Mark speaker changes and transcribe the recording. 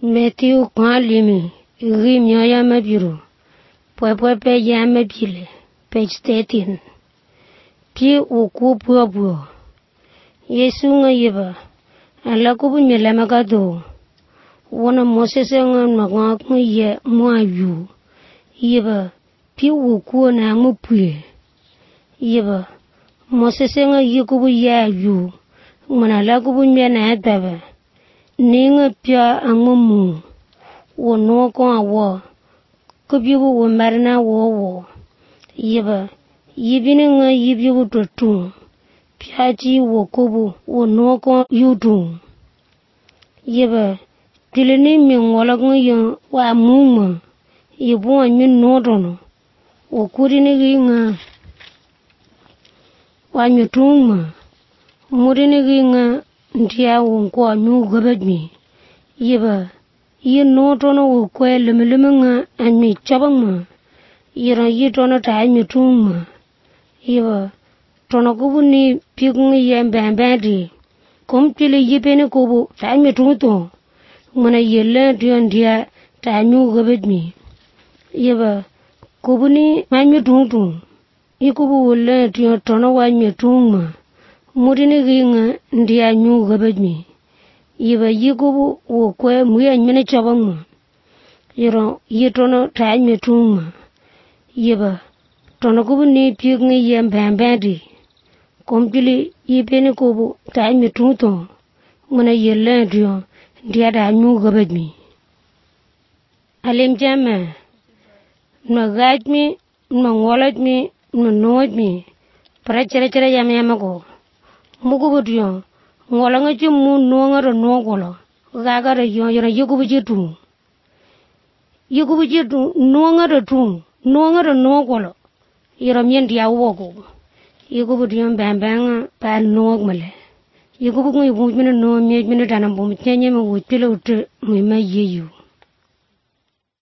Speaker 1: Matthew Kwalimi, Rimya Yamabiru, Pwepe Yamabile, page 13. Pi uku puabu. Yesu Yiba, Alakubu Milamagado, one of Moses and Magak Moayu, Yiba, Pi uku and Amupi, Yiba, Moses and Yukubu Yayu, when Alakubu Mianadava. Ninga pia amumu wo no ko awo kubibu wo marina wo yiba yibini nga yibibu totu piaji wo kubu wo no ko yudu yiba tilini mi ngola ngo yo wa muma yibu anyi nodono wo kurini ginga wa nyutuma murini ginga ndia wonko anyu gabadmi yiba yi notono wo kwe lemelenga anyi chabangma yira yi tono ta anyi tungma yiba tono kubuni pigungi yembembedi kompili yipeni kubu ta anyi tungto mana yelle ndia ta anyu gabadmi yiba kubuni anyi tungto yikubu wolle ndia tono wa anyi tungma murini ginga ndia nyu gabadmi yiba yikubu wo kwe muya nyene chabangma yiro yitono ta nyetungma yiba tono kubu ni pigngi yembembedi kompili yipeni kubu ta nyetungto muna yelle ndia da nyu gabadmi alim jama magajmi mangolajmi manojmi para chere yamago mugubu diyo ngola nga jimu nuanga ra nuagolo gaga ra yora yugubu jitu nuanga ra nuagolo yora myendi ya wogo yugubu diyo mbambanga pa nuagmale yugubu ngi bujmina no myejmina dana bum chenye me wutile utte me yeyu